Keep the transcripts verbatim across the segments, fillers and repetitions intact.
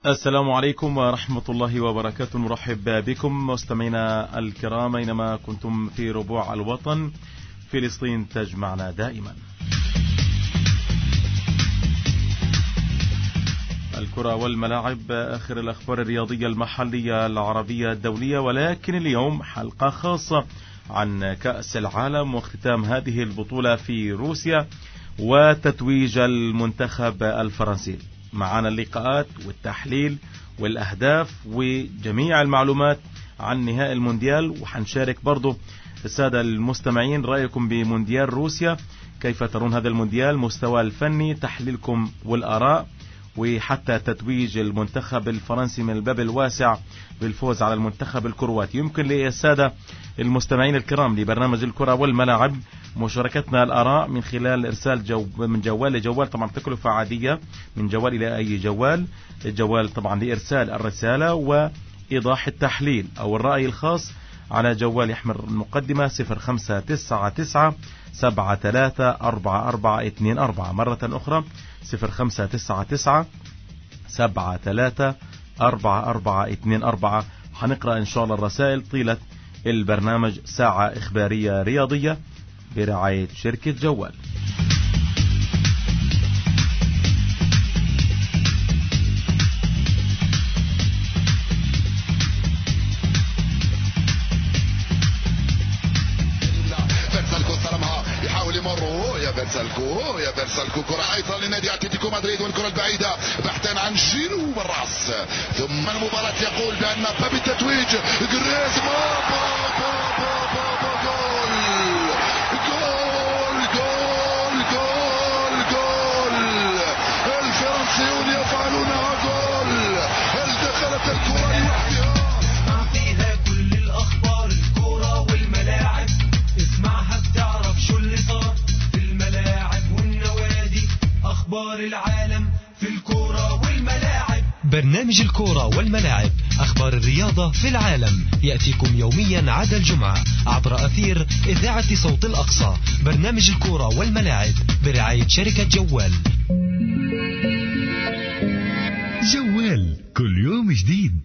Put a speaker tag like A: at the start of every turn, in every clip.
A: السلام عليكم ورحمة الله وبركاته. مرحب بكم مستمعينا الكرام أينما كنتم في ربوع الوطن. فلسطين تجمعنا دائما. الكرة والملاعب، آخر الأخبار الرياضية المحلية العربية الدولية، ولكن اليوم حلقة خاصة عن كأس العالم واختتام هذه البطولة في روسيا وتتويج المنتخب الفرنسي. معنا اللقاءات والتحليل والأهداف وجميع المعلومات عن نهائي المونديال، وحنشارك برضو السادة المستمعين رأيكم بمونديال روسيا، كيف ترون هذا المونديال، مستوى الفني، تحليلكم والآراء، وحتى تتويج المنتخب الفرنسي من الباب الواسع بالفوز على المنتخب الكرواتي. يمكن للسادة المستمعين الكرام لبرنامج الكرة والملاعب مشاركتنا الآراء من خلال إرسال جو من جوال لجوال، طبعا تكلفة عادية من جوال إلى أي جوال. الجوال طبعا لإرسال الرسالة وإيضاح التحليل أو الرأي الخاص على جوال يحمل المقدمة صفر خمسة تسعة تسعة سبعة ثلاثة أربعة أربعة اثنين أربعة. مرة أخرى صفر خمسة تسعة تسعة سبعة ثلاثة أربعة أربعة اثنين أربعة. حنقرأ إن شاء الله الرسائل طيلة البرنامج، ساعة إخبارية رياضية برعاية شركة جوال.
B: بيرسالكو يا بيرسالكو كرة أيضا لنادي أتلتيكو مدريد، والكرة البعيدة بحثا عن جيرو بالرأس. ثم المباراة يقول بأن باب التتويج جريزمان. جول جول جول جول الفرنسيون يفعلونها جول. هل دخلت الكرة لوحدها؟
C: اسمع فيها كل الأخبار، الكرة والملاعب، اسمعها بتعرف شو اللي صار في الملاعب والنوادي، أخبار العالم في الكرة والملاعب.
D: برنامج الكرة والملاعب، أخبار الرياضة في العالم، يأتيكم يوميا عدا الجمعة عبر أثير إذاعة صوت الأقصى. برنامج الكرة والملاعب برعاية شركة جوال.
E: جوال كل يوم جديد.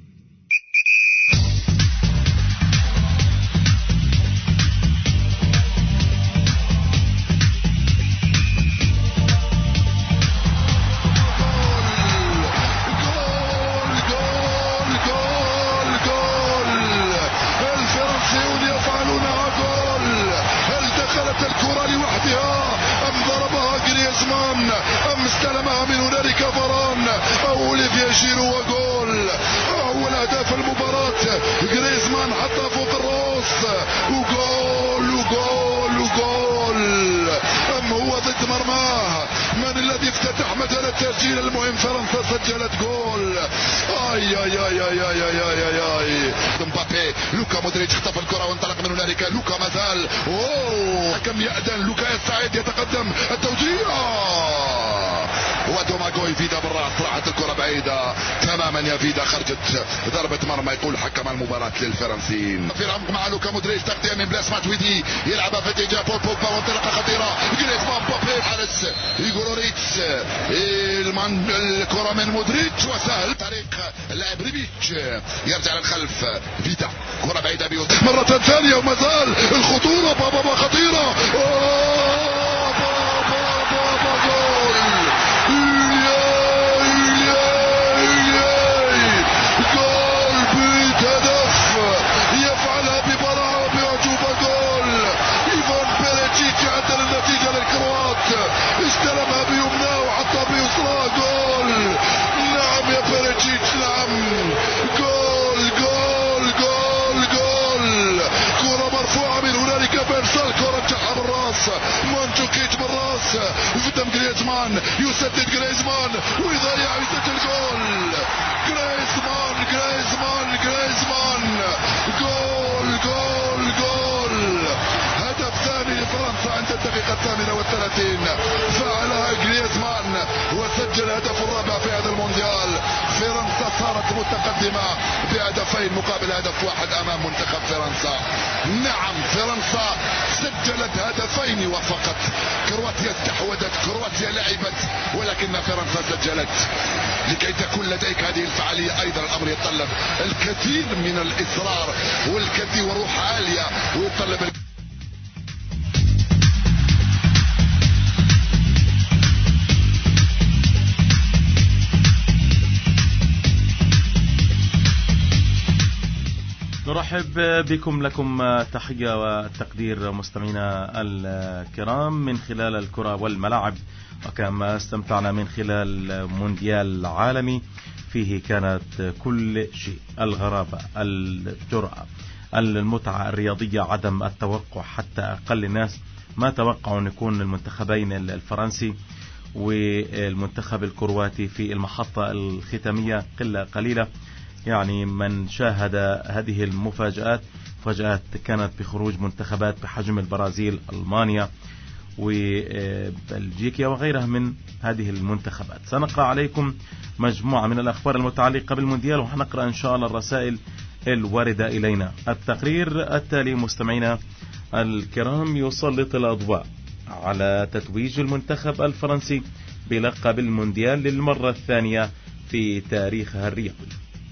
B: الكرة لوحدها أم ضربها جريزمان أم استلمها من هنالك فران أو أوليفيا جيرو وجول. أول أهداف المباراة جريزمان حتى فوق الراس وجول وجول وجول. أم هو ضد مرماه؟ من الذي افتتح مجال التسجيل المهم؟ فرنسا سجلت جول. اي اي اي اي اي اي اي اي اي مبابي، لوكا مودريتش اختطف الكرة وانطلق من هنالك. لوكا مازال، اوه كم يأذن لوكا السعيد يتقدم التوزيع ودوماغو يفيدا بالراس. راحت الكرة بعيدة تماما يا فيدا، خرجت ضربة مرمى. يقول حكم المباراة للفرنسيين. في العمق مع لوكا مودريتش، تغطية من بلاس ماتويدي يلعبها في اتجاه بول بوجبا وانطلاقة خطيرة. جريزمان بوبي حارس إيغوروريتش، الكرة من مودريتش وسهل طريق اللاعب ريبيتش يرجع للخلف. فيدا كرة بعيدة بيوت مرة ثانية ومازال الخطورة. بابا خطيرة. أوه بابا بابا جول. جول بيت هدف يفعلها ببراعة وبأعجوبة. جول إيفان بيريتشيتش عدل النتيجة للكروات، استلمها بيمناه وحطها بيسراه. جول. نعم يا بيريتشيتش نعم. جول جول جول جول. كرة مرفوعة من هنالك بيرسال، كرة جحها بالراس مانجوكيتش بالراس وقدام جريزمان، يسدد جريزمان ويضيع ويسجل جول. جريزمان جريزمان جريزمان جول جول جول. هدف ثاني لفرنسا عند الدقيقة الثامنة والثلاثين، فعلها جريزمان وسجل الهدف الرابع في هذا المونديال. فرنسا صارت متقدمة بهدفين مقابل هدف واحد أمام منتخب فرنسا. نعم فرنسا سجلت هدفين وفقط، كرواتيا استحوذت، كرواتيا لعبت، ولكن فرنسا سجلت. لكي تكون لديك هذه الفعالية أيضا الأمر يتطلب الكثير من الإصرار والكثير وروح عالية، ويتطلب
A: نرحب بكم، لكم تحية وتقدير مستمعينا الكرام من خلال الكرة والملاعب. وكما استمتعنا من خلال مونديال عالمي فيه كانت كل شيء، الغرابة، الجرأة، المتعة الرياضية، عدم التوقع. حتى أقل الناس ما توقعوا أن يكون المنتخبين الفرنسي والمنتخب الكرواتي في المحطة الختامية قلة قليلة. يعني من شاهد هذه المفاجآت، مفاجآت كانت بخروج منتخبات بحجم البرازيل، ألمانيا وبلجيكا وغيرها من هذه المنتخبات. سنقرأ عليكم مجموعة من الأخبار المتعلقة بالمونديال، وحنقرأ إن شاء الله الرسائل الواردة إلينا. التقرير التالي مستمعينا الكرام يسلط الأضواء على تتويج المنتخب الفرنسي بلقب المونديال للمرة الثانية في تاريخها الرياضي.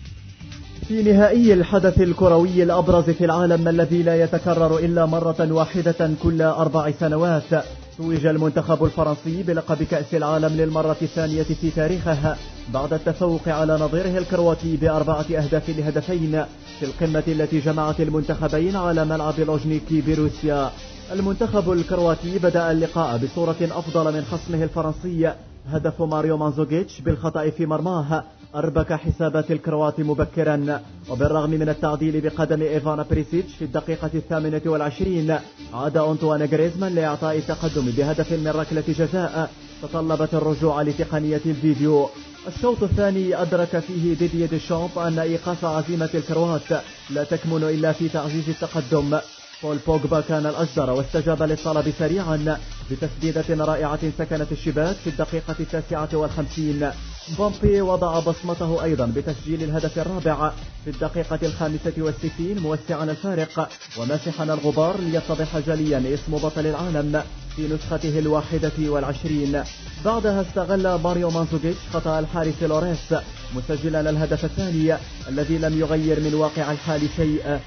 F: في نهائي الحدث الكروي الأبرز في العالم الذي لا يتكرر إلا مرة واحدة كل أربع سنوات، توج المنتخب الفرنسي بلقب كأس العالم للمرة الثانية في تاريخه بعد التفوق على نظيره الكرواتي بأربعة أهداف لهدفين في القمة التي جمعت المنتخبين على ملعب لوجنيكي بروسيا. المنتخب الكرواتي بدأ اللقاء بصورة أفضل من خصمه الفرنسي. هدف ماريو مانزوغيتش بالخطأ في مرماه أربك حسابات الكروات مبكرا، وبالرغم من التعديل بقدم إيفانا بريسيتش في الدقيقة الثامنة والعشرين عاد أنطوان غريزمان لإعطاء التقدم بهدف من ركلة جزاء تطلبت الرجوع لتقنية الفيديو. الشوط الثاني أدرك فيه ديدييه ديشامب أن إيقاف عزيمة الكروات لا تكمن إلا في تعزيز التقدم. بول بوجبا كان الأجدر واستجاب للطلب سريعا بتسديدة رائعة سكنت الشباك في الدقيقة التاسعة والخمسين. بامبي وضع بصمته أيضا بتسجيل الهدف الرابع في الدقيقة الخامسة والستين موسعا الفارق وماسحا الغبار ليتضح جليا اسم بطل العالم في نسخته الواحدة والعشرين. بعدها استغل ماريو مانزوغيتش خطأ الحارس لوريس مسجلا الهدف الثاني الذي لم يغير من واقع الحال شيء.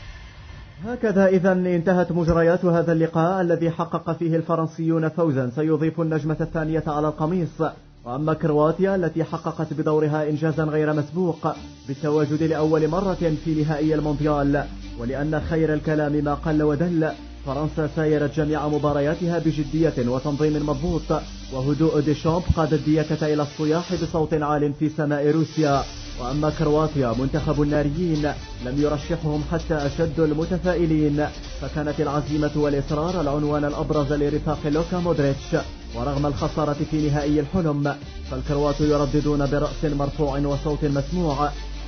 F: هكذا إذا انتهت مجريات هذا اللقاء الذي حقق فيه الفرنسيون فوزا سيضيف النجمة الثانية على القميص. وأما كرواتيا التي حققت بدورها إنجازا غير مسبوق بالتواجد لأول مرة في نهائي المونديال. ولأن خير الكلام ما قل ودل، فرنسا سايرت جميع مبارياتها بجدية وتنظيم مضبوط، وهدوء ديشامب قاد الديكة إلى الصياح بصوت عال في سماء روسيا. وأما كرواتيا منتخب الناريين لم يرشحهم حتى أشد المتفائلين، فكانت العزيمة والإصرار العنوان الأبرز لرفاق لوكا مودريتش. ورغم الخسارة في نهائي الحلم فالكروات يرددون برأس مرفوع وصوت مسموع: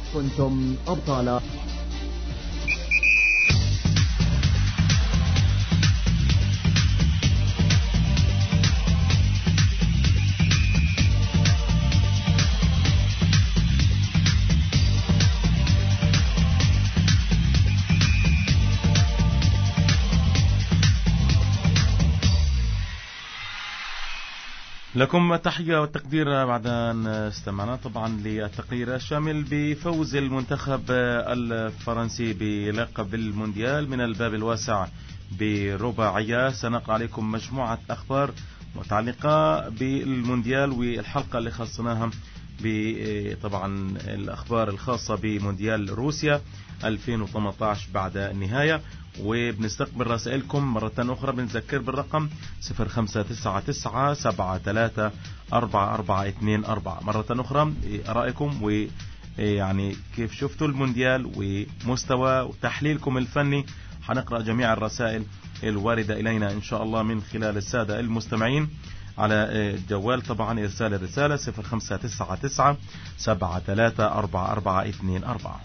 F: كنتم أبطالا.
A: لكم تحية والتقدير بعد أن استمعنا طبعا للتقرير الشامل بفوز المنتخب الفرنسي بلقب المونديال من الباب الواسع برباعية. سنقرأ عليكم مجموعة أخبار متعلقة بالمونديال والحلقة اللي خصناها بطبعا الأخبار الخاصة بمونديال روسيا ألفين وثمانية عشر بعد النهاية. وبنستقبل رسائلكم مرة أخرى، بنذكر بالرقم صفر خمسة تسعة تسعة سبعة ثلاثة أربعة أربعة اثنين أربعة. مرة أخرى أرائكم ويعني كيف شفتوا المونديال ومستوى وتحليلكم الفني. حنقرأ جميع الرسائل الواردة إلينا إن شاء الله من خلال السادة المستمعين على الجوال. طبعا إرسال الرسالة صفر خمسة تسعة تسعة سبعة ثلاثة أربعة أربعة اثنين أربعة.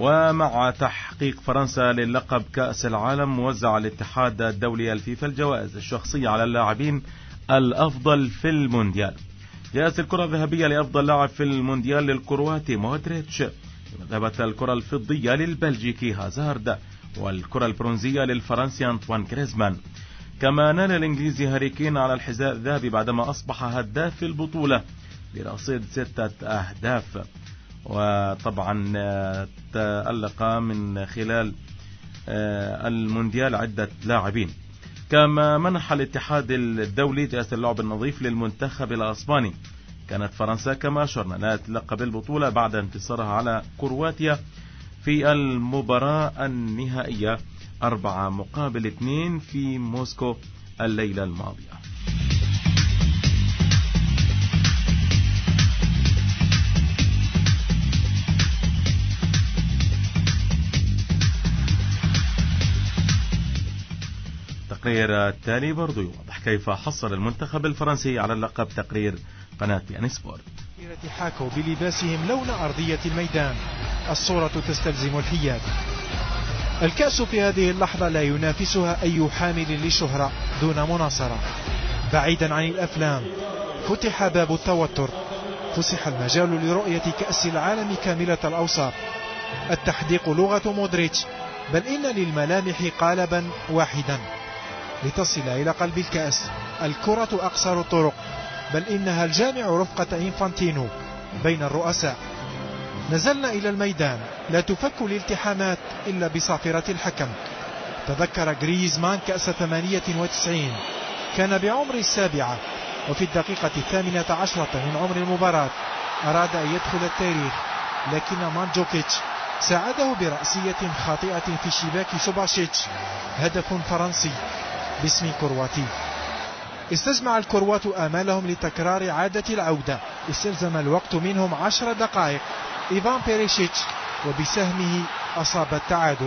A: ومع تحقيق فرنسا للقب كأس العالم، وزع الاتحاد الدولي الفيفا الجوائز الشخصية على اللاعبين الأفضل في المونديال. جائزة الكرة الذهبية لأفضل لاعب في المونديال للكرواتي مودريتش، وذهبت الكرة الفضية للبلجيكي هازارد، والكرة البرونزية للفرنسي أنطوان غريزمان. كما نال الإنجليزي هاري كين على الحذاء الذهبي بعدما أصبح هداف البطولة برصيد ستة أهداف، وطبعا تألق من خلال المونديال عدة لاعبين. كما منح الاتحاد الدولي جائزة اللعب النظيف للمنتخب الأسباني. كانت فرنسا كما أشرنا نالت لقب البطولة بعد انتصارها على كرواتيا في المباراة النهائية أربعة مقابل اثنين في موسكو الليلة الماضية. التقرير التالي برضو يوضح كيف حصل المنتخب الفرنسي على اللقب. تقرير قناة بي ان سبورت.
G: حاكوا بلباسهم لون أرضية الميدان، الصورة تستلزم الحياد. الكأس في هذه اللحظة لا ينافسها أي حامل للشهرة دون مناصرة. بعيدا عن الأفلام فتح باب التوتر، فسح المجال لرؤية كأس العالم كاملة الأوصاف. التحديق لغة مودريتش، بل إن للملامح قالبا واحدا لتصل إلى قلب الكأس. الكرة أقصر الطرق، بل إنها الجامع رفقة إنفانتينو بين الرؤساء. نزلنا إلى الميدان، لا تفك الالتحامات إلا بصافرة الحكم. تذكر غريزمان كأس ثمانية وتسعين، كان بعمر السابعة وفي الدقيقة الثامنة عشرة من عمر المباراة أراد أن يدخل التاريخ، لكن مانجوكيتش ساعده برأسية خاطئة في شباك سوباشيتش. هدف فرنسي باسم كرواتي. استجمع الكروات آمالهم لتكرار عادة العودة. استلزم الوقت منهم عشر دقائق. إيفان بيريشيتش وبسهمه أصاب التعادل.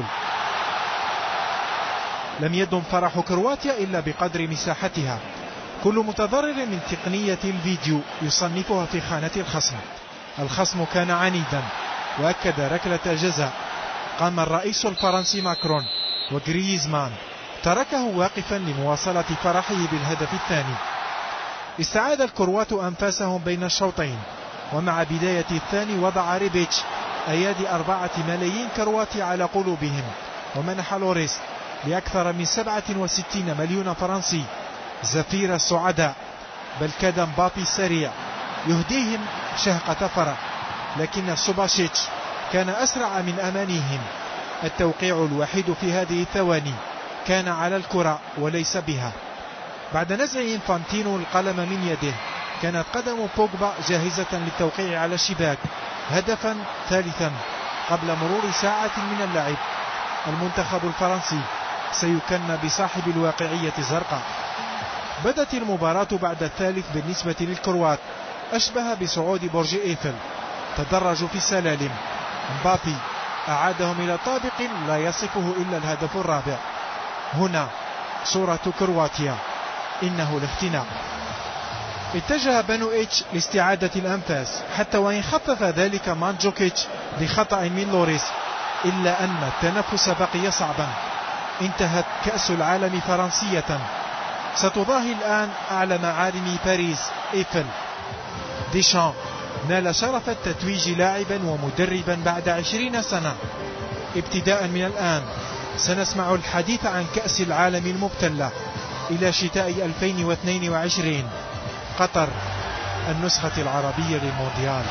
G: لم يدم فرح كرواتيا إلا بقدر مساحتها. كل متضرر من تقنية الفيديو يصنفها في خانة الخصم. الخصم كان عنيدا وأكد ركلة الجزاء. قام الرئيس الفرنسي ماكرون وغريزمان تركه واقفا لمواصلة فرحه بالهدف الثاني. استعاد الكروات أنفاسهم بين الشوطين، ومع بداية الثاني وضع ريبيتش أيادي أربعة ملايين كرواتي على قلوبهم، ومنح لوريس لأكثر من سبعة وستين مليون فرنسي زفير السعداء. بل كاد مبابي السريع يهديهم شهقة فرح، لكن سوباشيتش كان أسرع من أمانيهم. التوقيع الوحيد في هذه الثواني كان على الكرة وليس بها. بعد نزع إنفانتينو القلم من يده، كانت قدم بوجبا جاهزة للتوقيع على الشباك. هدفا ثالثا قبل مرور ساعة من اللعب. المنتخب الفرنسي سيكن بصاحب الواقعية الزرقاء. بدت المباراة بعد الثالث بالنسبة للكروات أشبه بصعود برج إيفل. تدرجوا في السلالم. مبابي أعادهم إلى طابق لا يصفه إلا الهدف الرابع. هنا صورة كرواتيا، إنه الاختناق. اتجه بنو إيتش لاستعادة الأنفاس، حتى وإن خفف ذلك مانجوكيتش لخطأ من لوريس، إلا أن التنفس بقي صعبا. انتهت كأس العالم فرنسية، ستضاهي الآن أعلى معالم باريس إيفل. ديشان نال شرف التتويج لاعبا ومدربا بعد عشرين سنة. ابتداء من الآن سنسمع الحديث عن كأس العالم المبتلة إلى شتاء ألفين واثنين وعشرين، قطر النسخة العربية للمونديال.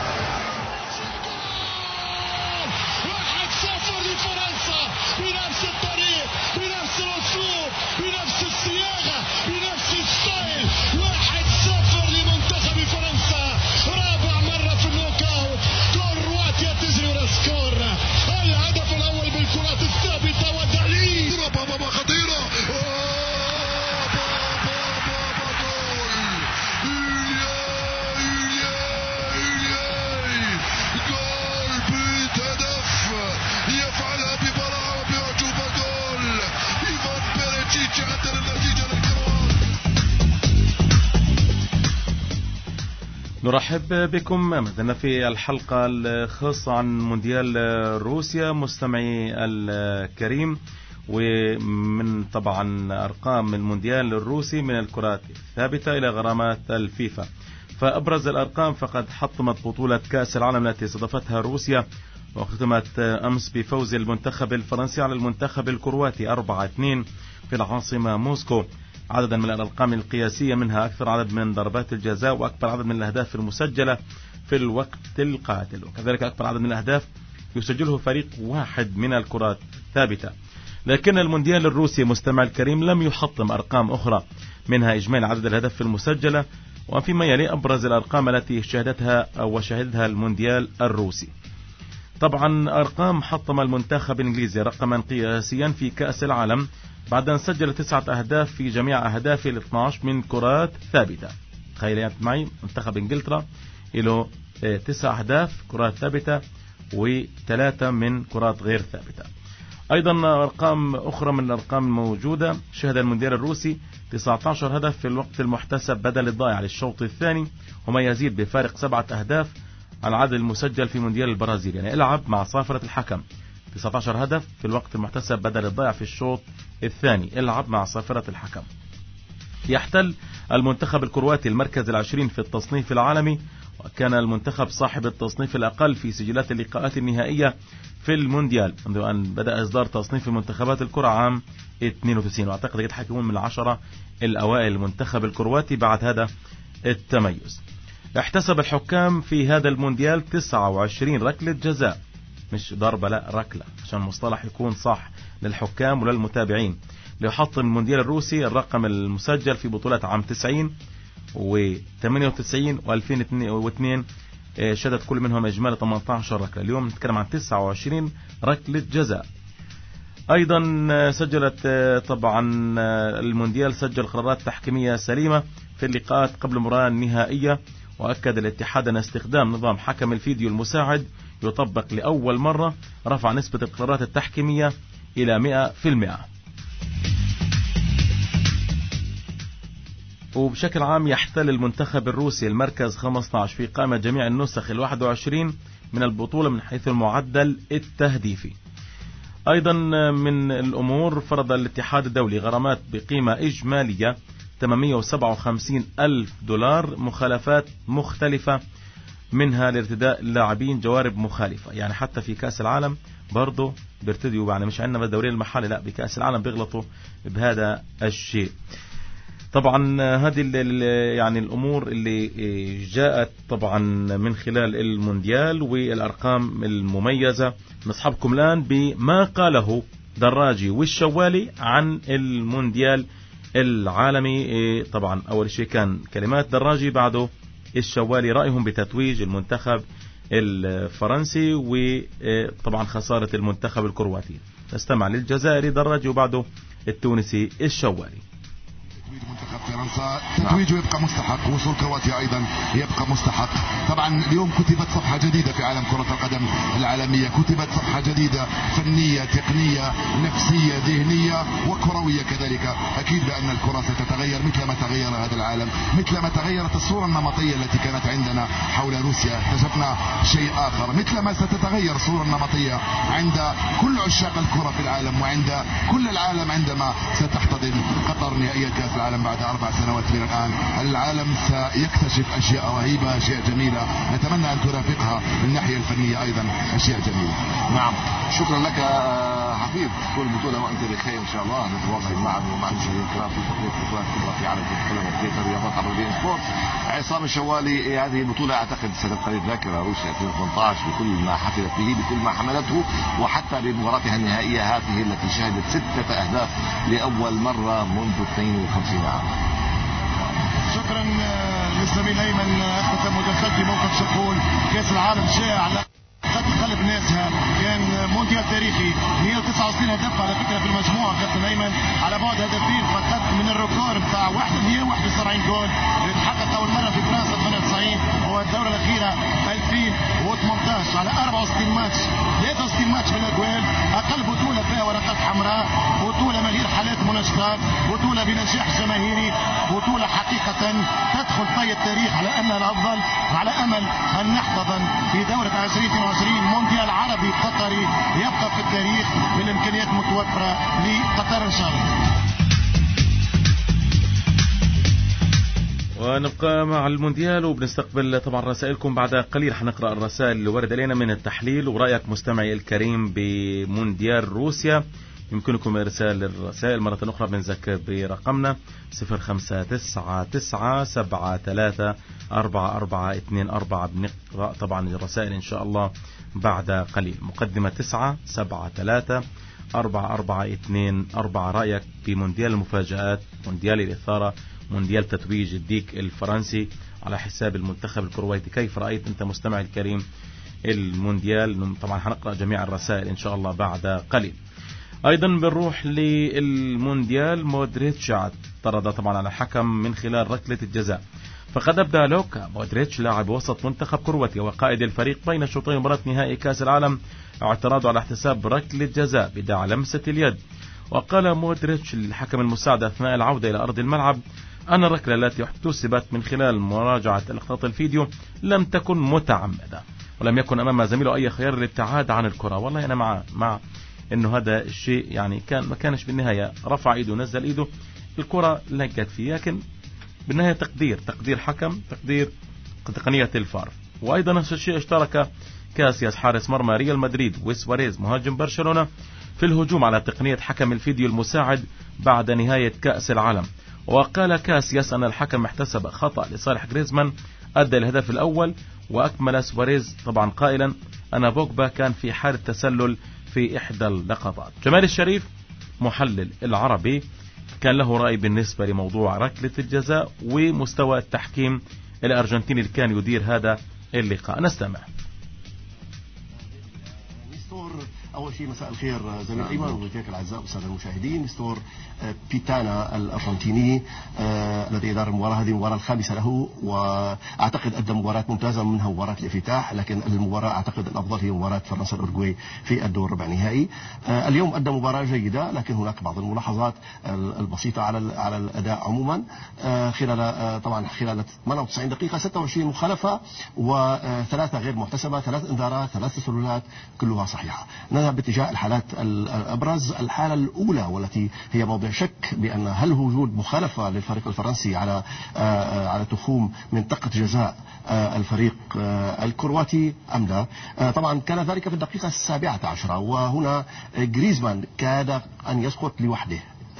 A: نرحب بكم مثلنا في الحلقة الخاصة عن مونديال روسيا مستمعي الكريم، ومن طبعا أرقام المونديال الروسي من الكرات الثابتة إلى غرامات الفيفا. فأبرز الأرقام فقد حطمت بطولة كأس العالم التي استضافتها روسيا وختمت أمس بفوز المنتخب الفرنسي على المنتخب الكرواتي أربعة اثنين في العاصمة موسكو. عددا من الأرقام القياسية منها أكثر عدد من ضربات الجزاء وأكبر عدد من الأهداف المسجلة في الوقت القاتل، وكذلك أكبر عدد من الأهداف يسجله فريق واحد من الكرات الثابتة. لكن المونديال الروسي مستمع الكريم لم يحطم أرقام أخرى منها إجمالي عدد الأهداف المسجلة، وفيما يلي أبرز الأرقام التي شهدتها أو شهدها المونديال الروسي. طبعا أرقام حطم المنتخب الإنجليزي رقما قياسيا في كأس العالم بعد أن سجل تسعة أهداف في جميع أهدافه ال اثنتي عشر من كرات ثابتة. تخيل معي منتخب إنجلترا له تسع أهداف كرات ثابتة وثلاثة من كرات غير ثابتة. أيضا أرقام أخرى من الأرقام الموجودة، شهد المونديال الروسي تسعة عشر هدف في الوقت المحتسب بدل الضائع للشوط الثاني، وما يزيد بفارق سبعة أهداف على العدد المسجل في مونديال البرازيل. يعني العب مع صافرة الحكم تسعة عشر هدف في الوقت المحتسب بدل الضائع في الشوط الثاني، العب مع صافرة الحكم. يحتل المنتخب الكرواتي المركز العشرين في التصنيف العالمي، وكان المنتخب صاحب التصنيف الأقل في سجلات اللقاءات النهائية في المونديال منذ أن بدأ إصدار تصنيف المنتخبات الكرة عام اثنين وتسعين، وأعتقد يتحكمون من العشرة الأوائل المنتخب الكرواتي بعد هذا التميز. احتسب الحكام في هذا المونديال تسعة وعشرين ركلة جزاء، مش ضربة لا ركلة عشان المصطلح يكون صح للحكام وللمتابعين، ليحطم المونديال الروسي الرقم المسجل في بطولات عام تسعين وثمانية وتسعين وألفين واثنين شهدت كل منهم إجمالي ثمانية عشر ركلة. اليوم نتكلم عن تسعة وعشرين ركلة جزاء. أيضا سجلت طبعا المونديال سجل قرارات تحكيمية سليمة في اللقاءات قبل المباراة النهائية، وأكد الاتحاد أن استخدام نظام حكم الفيديو المساعد يطبق لأول مرة، رفع نسبة القرارات التحكيمية إلى مئة بالمئة. وبشكل عام يحتل المنتخب الروسي المركز خمسة عشر في قائمة جميع النسخ الواحد وعشرين من البطولة من حيث المعدل التهديفي. أيضا من الأمور، فرض الاتحاد الدولي غرامات بقيمة إجمالية ثمانمئة وسبعة وخمسين ألف دولار مخالفات مختلفة، منها لارتداء اللاعبين جوارب مخالفة. يعني حتى في كأس العالم برضو بيرتدوا، يعني مش عندنا بالدوري المحلي، لا بكأس العالم بيغلطوا بهذا الشيء. طبعا هذه يعني الأمور اللي جاءت طبعا من خلال المونديال والأرقام المميزة. نصحبكم الآن بما قاله دراجي والشوالي عن المونديال العالمي. طبعا أول شيء كان كلمات دراجي، بعده الشوالي رأيهم بتتويج المنتخب الفرنسي وطبعا خسارة المنتخب الكرواتي. نستمع للجزائري دراجي وبعده التونسي الشوالي.
B: منتخب فرنسا تتويجه يبقى مستحق، وصول كرواتيا ايضا يبقى مستحق. طبعا اليوم كتبت صفحه جديده في عالم كره القدم العالميه، كتبت صفحه جديده فنيه تقنيه نفسيه ذهنيه وكرويه كذلك. اكيد بان الكره ستتغير مثل ما تغير هذا العالم، مثل ما تغيرت الصوره النمطيه التي كانت عندنا حول روسيا. اكتشفنا شيء اخر، مثل ما ستتغير الصوره النمطيه عند كل عشاق الكره في العالم وعند كل العالم عندما ستحتضن قطر نهائيات كاس العالم بعد أربع سنوات من الآن. العالم سيكتشف أشياء رهيبة، أشياء جميلة، نتمنى أن ترافقها من الناحية الفنية أيضا أشياء جميلة.
H: نعم، شكرا لك حفيظ. كل بطولة وأنت بخير إن شاء الله. نتواصل معا ومع المشاهدين الكرام في تغطية بطولات كبرى في عالم كرة القدم وتغطية الرياضات عبر بي إن سبورت. عصام الشوالي، هذه البطولة أعتقد ستبقى للذاكرة، روسيا ألفين وثمانية عشر بكل ما حفلت به، بكل ما حملته، وحتى بمباراتها النهائية هذه التي شهدت ستة أهداف لأول مرة منذ اثنين وخمسين عام.
B: شكرا للزميل ايمن. اختتم مداخلتي موقف شقول كاس العالم شائع على قد قلب ناسها، كان مونديال تاريخي مئة وتسعة وستين هدف على فكره في المجموعه كابتن ايمن، على بعد هدفين فقط من الركور بتاع مئة وواحد وسبعين جول اللي اتحقق اول مره في فرنسا ثمانية وتسعين، والدوره الاخيره ألفين وثمانية عشر على أربعة وستين ماتش ثلاثة
H: في الماتش في الاجوال. اقل بطوله فيها ورقات حمراء، بطوله مليئه حالات مناشطات، بطوله بنجاح جماهيري، بطوله حقيقه تدخل في التاريخ على انها الافضل، على امل ان نحتضن في دوره ألفين واثنين وعشرين مونديال عربي قطري يبقى في التاريخ بالامكانيات المتوفره لقطر ان شاء الله.
A: ونبقى مع المونديال وبنستقبل طبعا رسائلكم بعد قليل. حنقرأ الرسائل اللي ورد إلينا من التحليل ورأيك مستمعي الكريم بمونديال روسيا. يمكنكم إرسال الرسائل مرة أخرى بنذكر برقمنا صفر خمسة تسعة تسعة سبعة ثلاثة أربعة أربعة اثنين أربعة. بنقرأ طبعا الرسائل إن شاء الله بعد قليل. مقدمة تسعة سبعة ثلاثة أربعة أربعة اثنين أربعة. رأيك بمونديال المفاجآت، مونديال الإثارة، مونديال تتويج الديك الفرنسي على حساب المنتخب الكرويتي. كيف رأيت أنت مستمع الكريم المونديال؟ طبعا هنقرأ جميع الرسائل إن شاء الله بعد قليل. أيضا بنروح للمونديال. مودريتش اعترض طبعا على الحكم من خلال ركلة الجزاء. فقد أبدى لوكا مودريتش لاعب وسط منتخب كرواتيا وقائد الفريق بين شوطي مباراة نهائي كأس العالم اعتراضه على احتساب ركلة جزاء بداعي لمسة اليد. وقال مودريتش للحكم المساعد أثناء العودة إلى أرض الملعب أن الركلة التي احتسبت من خلال مراجعة لقطات الفيديو لم تكن متعمدة ولم يكن أمام زميله أي خيار للابتعاد عن الكرة. والله أنا مع مع إنه هذا الشيء يعني كان ما كانش بالنهاية رفع إيده ونزل إيده، الكرة لقت فيه، لكن بالنهاية تقدير تقدير حكم، تقدير تقنية الفار. وأيضا نفس الشيء اشترك كاسياس حارس مرمى ريال مدريد وسواريز مهاجم برشلونة في الهجوم على تقنية حكم الفيديو المساعد بعد نهاية كأس العالم. وقال كاسياس أن الحكم احتسب خطأ لصالح غريزمان أدى الهدف الأول. وأكمل سواريز طبعا قائلا أن بوجبا كان في حالة تسلل في إحدى اللقطات. جمال الشريف محلل العربي كان له رأي بالنسبة لموضوع ركلة الجزاء ومستوى التحكيم الأرجنتيني اللي كان يدير هذا اللقاء. نستمع.
I: أول شيء مساء الخير زميل أيمن وضيوفك الأعزاء والسادة المشاهدين. مستور بيتانا الأرجنتيني آه الذي يدار المباراة، هذه المباراة الخامسة له، وأعتقد أدى مباراة ممتازة منها مباراة الافتتاح، لكن المباراة أعتقد الأفضل هي مباراة فرنسا الأورجواي في الدور ربع نهائي. آه اليوم أدى مباراة جيدة، لكن هناك بعض الملاحظات البسيطة على على الأداء عموما. آه خلال آه طبعا خلال ثمانية وتسعين دقيقة ستة وعشرين مخالفة وثلاثة غير محتسبة، ثلاث انذارات، ثلاث تسللات كلها صحيحة. نذهب باتجاه الحالات الأبرز. الحالة الأولى والتي هي موضع شك بأن هل وجود مخالفة للفريق الفرنسي على على تخوم منطقة جزاء الفريق الكرواتي أم لا. طبعا كان ذلك في الدقيقة السابعة عشرة، وهنا غريزمان كاد أن يسقط لوحده،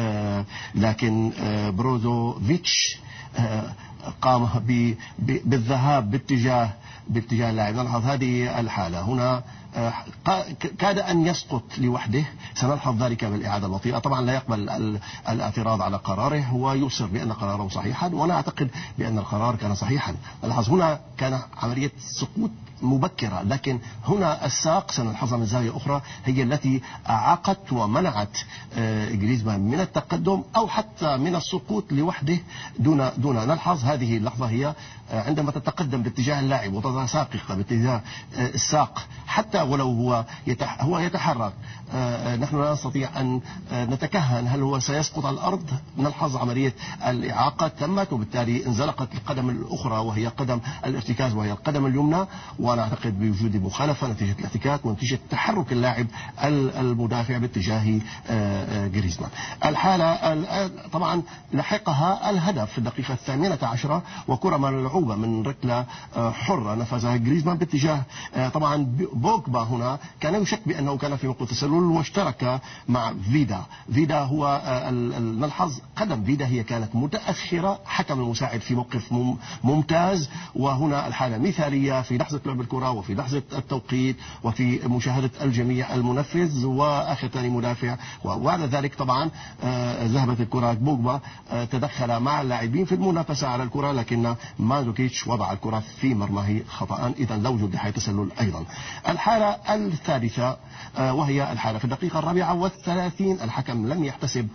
I: لكن بروزوفيتش قام بالذهاب باتجاه باتجاه اللاعب. نلحظ هذه الحالة هنا كاد أن يسقط لوحده. سنلحظ ذلك بالإعادة البطيئة. طبعا لا يقبل الاعتراض على قراره ويصر بأن قراره صحيحا، وأنا أعتقد بأن القرار كان صحيحا. نلاحظ هنا كان عملية سقوط مبكرة، لكن هنا الساق سنلحظها من زاوية أخرى هي التي أعاقت ومنعت غريزمان من التقدم أو حتى من السقوط لوحده دون دون نلحظ هذه اللحظة هي عندما تتقدم باتجاه اللاعب وتضع ساقك باتجاه الساق حتى ولو هو هو يتحرك. نحن لا نستطيع أن نتكهن هل هو سيسقط على الأرض. نلحظ عملية الإعاقة تمت، وبالتالي انزلقت القدم الأخرى وهي قدم الارتكاز وهي القدم اليمنى، وأنا أعتقد بوجود مخالفة نتيجة الاحتكاك ونتيجة تحرك اللاعب المدافع باتجاه غريزمان. الحالة طبعا لحقها الهدف في الدقيقة الثامنة عشرة، وكرة ملعوبة من ركلة حرة نفذها غريزمان باتجاه طبعا بوجبا. هنا كان يشك بأنه كان في موقف تسلل واشترك مع فيدا. فيدا هو نلحظ قدم فيدا هي كانت متأخرة، حكم المساعد في موقف ممتاز. وهنا الحالة مثالية في لحظة لعب الكرة وفي لحظة التوقيت وفي مشاهدة الجميع، المنفذ وآخر ثاني مدافع. وبعد ذلك طبعا ذهبت الكرة، بوجبا تدخل مع اللاعبين في المنافسة على الكرة، لكن مانزوكيتش وضع الكرة في مرماه خطأ، إذا لا وجود لحية تسلل أيضا. الحالة الحالة الثالثة وهي الحالة في الدقيقة الرابعة والثلاثين، الحكم لم يحتسب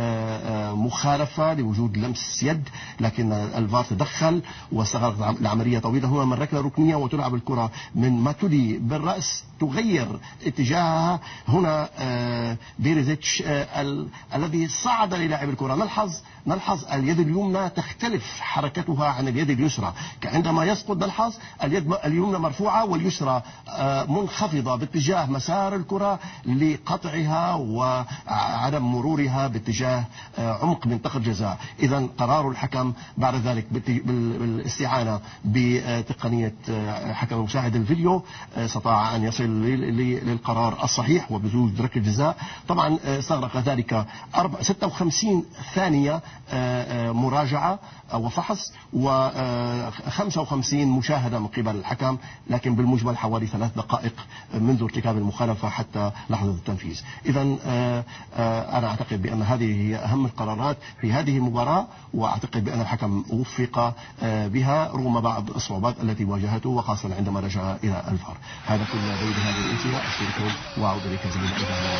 I: مخالفة لوجود لمس يد، لكن الفار تدخل واستغرقت العملية طويلة. هنا من ركلة ركنية وتلعب الكرة من ماتولي بالرأس تغير اتجاهها. هنا بيريزيتش الذي صعد للاعب الكرة، نلحظ نلحظ اليد اليمنى تختلف حركتها عن اليد اليسرى، عندما يسقط نلحظ اليد اليمنى مرفوعة واليسرى منخفضة باتجاه مسار الكرة لقطعها وعدم مرورها باتجاه عمق منطقة الجزاء. إذا قرار الحكم بعد ذلك بالاستعانة بتقنية حكم مساعد الفيديو استطاع أن يصل للقرار الصحيح وبزوج ركلة جزاء. طبعا استغرق ذلك ستة وخمسين ثانية مراجعة وفحص وخمسة وخمسين مشاهدة من قبل الحكم، لكن بالمجمل حوالي ثلاث دقائق منذ ارتكاب المخالفة حتى لحظة التنفيذ. إذا أنا أعتقد بأن هذه هي أهم القرارات في هذه المباراة، وأعتقد بأن الحكم وفق بها رغم بعض الصعوبات التي واجهته وخاصة عندما رجع إلى الفار. هذا كل ذلك هذه الانتهاء. أشكركم وأعود إليك زميلي.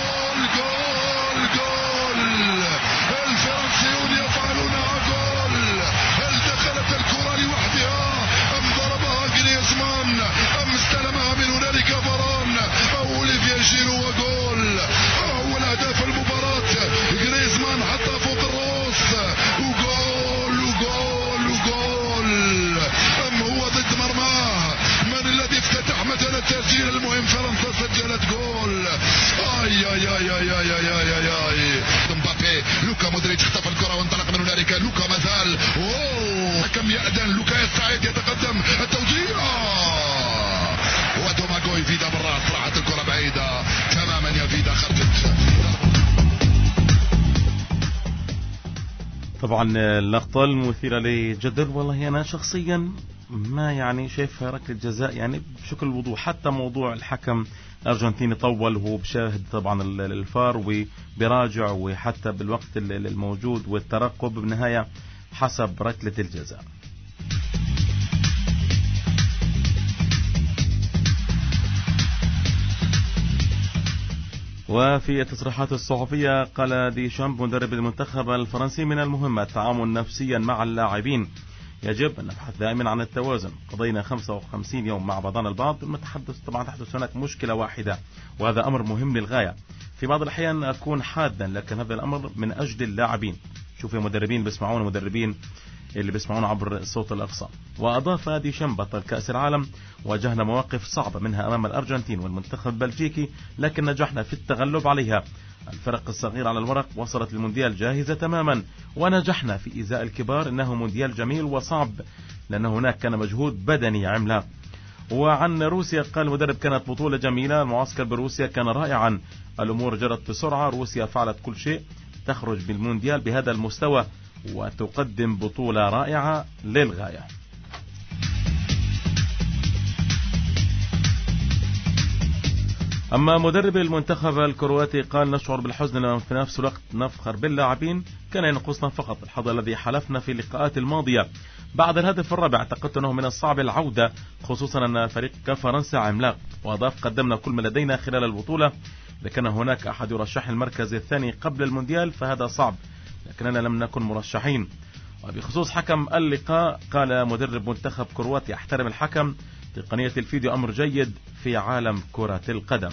B: جول جول الفرنسيون يفعلونها جول. هل دخلت الكرة لوحدها أم ضربها جريزمان أم استلمها من هنالك فران أو أوليفيا جيرو وجول. أول أهداف المباراة جريزمان حتى فوق الرأس وجول وجول وجول. أم هو ضد مرماه؟ من الذي افتتح مثلا التسجيل المهم؟ فرنسا سجلت جول. اي اي اي اي اي اي اي اي مبابي. لوكا مودريتش اختطف الكرة وانطلق من هنالك. لوكا مازال اوه كم يأذن. لوكا يستعد يتقدم التوزيع ودوماغو يفيدا بالراس. راحت الكرة بعيدة تماما. يفيدا خرجت.
A: طبعا اللقطة المثيرة لجدل والله أنا شخصيا ما يعني شايفها ركلة جزاء يعني بشكل وضوح. حتى موضوع الحكم الأرجنتيني طول وهو بشاهد طبعا الفار وبراجع وحتى بالوقت الموجود والترقب بالنهاية حسب ركلة الجزاء. وفي التصريحات الصحفية قال ديشامب مدرب المنتخب الفرنسي من المهم التعامل نفسيا مع اللاعبين. يجب أن نبحث دائما عن التوازن. قضينا خمسة وخمسين يوم مع بعضنا البعض المتحدث طبعا تحدث هناك مشكلة واحدة وهذا أمر مهم للغاية. في بعض الأحيان أكون حادا لكن هذا الأمر من أجل اللاعبين. شوف يا مدربين بيسمعون مدربين اللي بيسمعون عبر الصوت الأقصى. وأضاف ديشامب بطل كأس العالم واجهنا مواقف صعبة منها أمام الأرجنتين والمنتخب البلجيكي لكن نجحنا في التغلب عليها. الفرق الصغيرة على الورق وصلت للمونديال جاهزة تماما ونجحنا في إزاء الكبار. إنه مونديال جميل وصعب لأن هناك كان مجهود بدني عملاق. وعن روسيا قال المدرب كانت بطولة جميلة. المعسكر بروسيا كان رائعا. الأمور جرت بسرعة. روسيا فعلت كل شيء تخرج بالمونديال بهذا المستوى وتقدم بطولة رائعة للغاية. أما مدرب المنتخب الكرواتي قال نشعر بالحزن لما في نفس الوقت نفخر باللاعبين. كان ينقصنا فقط الحظ الذي حلفنا في اللقاءات الماضية. بعد الهدف الرابع اعتقدت أنه من الصعب العودة خصوصا أن فريق كفرنسا عملاق. وأضاف قدمنا كل ما لدينا خلال البطولة. إذا كان هناك أحد يرشح المركز الثاني قبل المونديال فهذا صعب لكننا لم نكن مرشحين. وبخصوص حكم اللقاء قال مدرب منتخب كرواتيا احترم الحكم. تقنية الفيديو أمر جيد في عالم كرة القدم.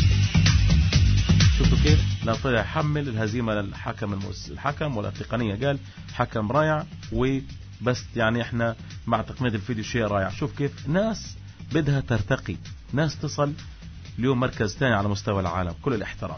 A: شفتوا كيف لا طلع يحمل الهزيمة للحكم الحكم ولا التقنية قال حكم رائع وبس يعني احنا مع تقنية الفيديو شيء رائع. شوف كيف ناس بدها ترتقي ناس تصل اليوم مركز ثاني على مستوى العالم. كل الاحترام.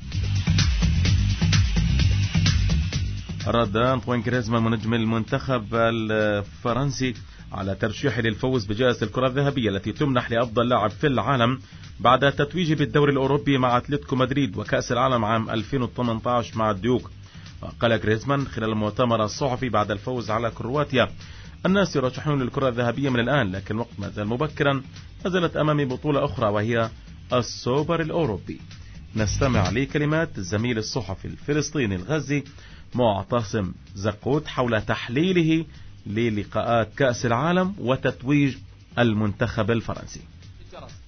A: رد أنطوان غريزمان منجم المنتخب الفرنسي على ترشيحه للفوز بجائزة الكرة الذهبية التي تمنح لأفضل لاعب في العالم بعد تتويجه بالدوري الأوروبي مع أتلتيكو مدريد وكأس العالم عام ألفين وثمانية عشر مع الديوك. وقال غريزمان خلال المؤتمر الصحفي بعد الفوز على كرواتيا الناس يرشحون للكرة الذهبية من الآن لكن الوقت ما زال مبكرا. نزلت أمامي بطولة أخرى وهي السوبر الأوروبي. نستمع لكلمات الزميل الصحفي الفلسطيني الغزي معتصم زقوت حول تحليله للقاءات كأس العالم وتتويج المنتخب الفرنسي.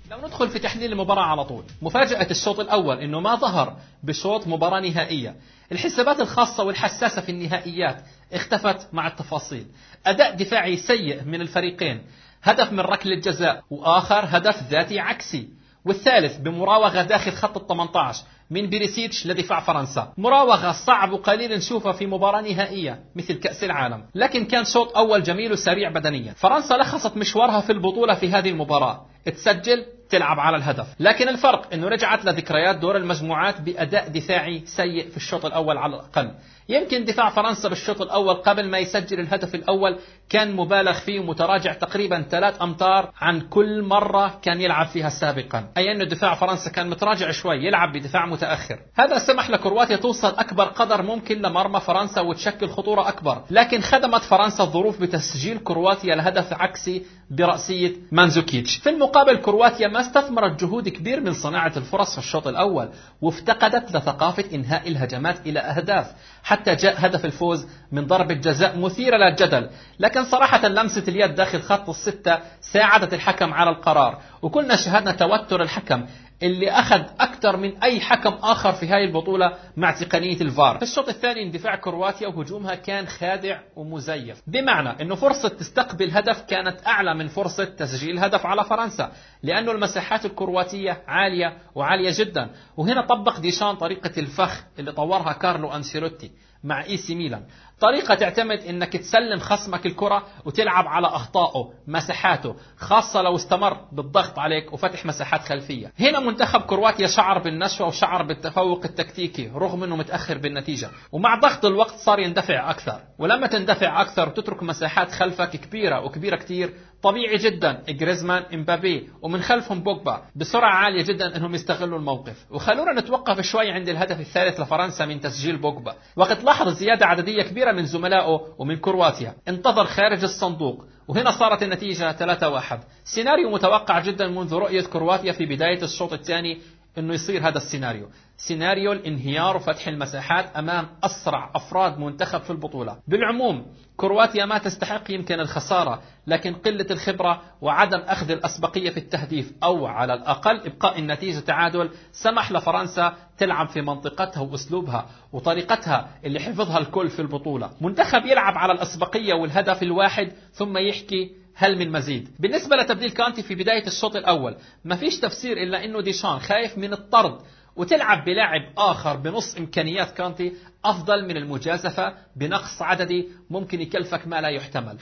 J: لو ندخل في تحليل المباراة على طول، مفاجأة الشوط الأول إنه ما ظهر بشوط مباراة نهائية. الحسابات الخاصة والحساسة في النهائيات اختفت مع التفاصيل. أداء دفاعي سيء من الفريقين، هدف من ركلة جزاء وآخر هدف ذاتي عكسي، والثالث بمراوغة داخل خط الثمانية عشر من بيريسيتش لدفاع فرنسا. مراوغة صعب وقليل نشوفها في مباراة نهائية مثل كأس العالم، لكن كان شوط أول جميل وسريع بدنيا. فرنسا لخصت مشوارها في البطولة في هذه المباراة، تسجل تلعب على الهدف، لكن الفرق انه رجعت لذكريات دور المجموعات بأداء دفاعي سيء في الشوط الأول على الأقل. يمكن دفاع فرنسا بالشوط الأول قبل ما يسجل الهدف الأول كان مبالغ فيه ومتراجع تقريبا ثلاث أمتار عن كل مرة كان يلعب فيها سابقا، أي أن دفاع فرنسا كان متراجع شوي، يلعب بدفاع متأخر. هذا سمح لكرواتيا توصل أكبر قدر ممكن لمرمى فرنسا وتشكل خطورة أكبر، لكن خدمت فرنسا الظروف بتسجيل كرواتيا لهدف عكسي برأسية مانزوكيتش. في المقابل كرواتيا ما استثمرت جهود كبير من صناعة الفرص في الشوط الأول، وافتقدت لثقافة إنهاء الهجمات إلى أهداف، حتى جاء هدف الفوز من ضربة جزاء مثيرة للجدل، لكن صراحة لمسة اليد داخل خط الستة ساعدت الحكم على القرار، وكلنا شاهدنا توتر الحكم اللي أخذ أكثر من أي حكم آخر في هاي البطولة مع تقنية الفار. في الشوط الثاني اندفاع كرواتيا وهجومها كان خادع ومزيف، بمعنى أنه فرصة تستقبل هدف كانت أعلى من فرصة تسجيل هدف على فرنسا، لأنه المساحات الكرواتية عالية وعالية جدا. وهنا طبق ديشان طريقة الفخ اللي طورها كارلو أنشيلوتي مع إي سي ميلان، طريقة تعتمد انك تسلم خصمك الكرة وتلعب على اخطائه مساحاته، خاصة لو استمر بالضغط عليك وفتح مساحات خلفية. هنا منتخب كرواتيا شعر بالنشوة وشعر بالتفوق التكتيكي رغم انه متأخر بالنتيجة، ومع ضغط الوقت صار يندفع اكثر، ولما تندفع اكثر وتترك مساحات خلفك كبيرة وكبيرة كتير، طبيعي جدا جريزمان امبابي ومن خلفهم بوجبا بسرعة عالية جدا انهم يستغلوا الموقف. وخلونا نتوقف شوي عند الهدف الثالث لفرنسا من تسجيل بوجبا، وقت لاحظ زيادة عددية كبيرة من زملائه ومن كرواتيا، انتظر خارج الصندوق، وهنا صارت النتيجة ثلاثة واحد. سيناريو متوقع جدا منذ رؤية كرواتيا في بداية الشوط الثاني انه يصير هذا السيناريو، سيناريو الانهيار وفتح المساحات امام اسرع افراد منتخب في البطولة. بالعموم كرواتيا ما تستحق يمكن الخسارة، لكن قلة الخبرة وعدم اخذ الاسبقية في التهديف او على الاقل ابقاء النتيجة تعادل سمح لفرنسا تلعب في منطقتها واسلوبها وطريقتها اللي حفظها الكل في البطولة. منتخب يلعب على الاسبقية والهدف الواحد ثم يحكي هل من مزيد. بالنسبة لتبديل كانتي في بداية الشوط الأول ما فيش تفسير إلا إنه ديشان خايف من الطرد وتلعب بلاعب آخر بنص إمكانيات كانتي أفضل من المجازفة بنقص عددي ممكن يكلفك ما لا يحتمل.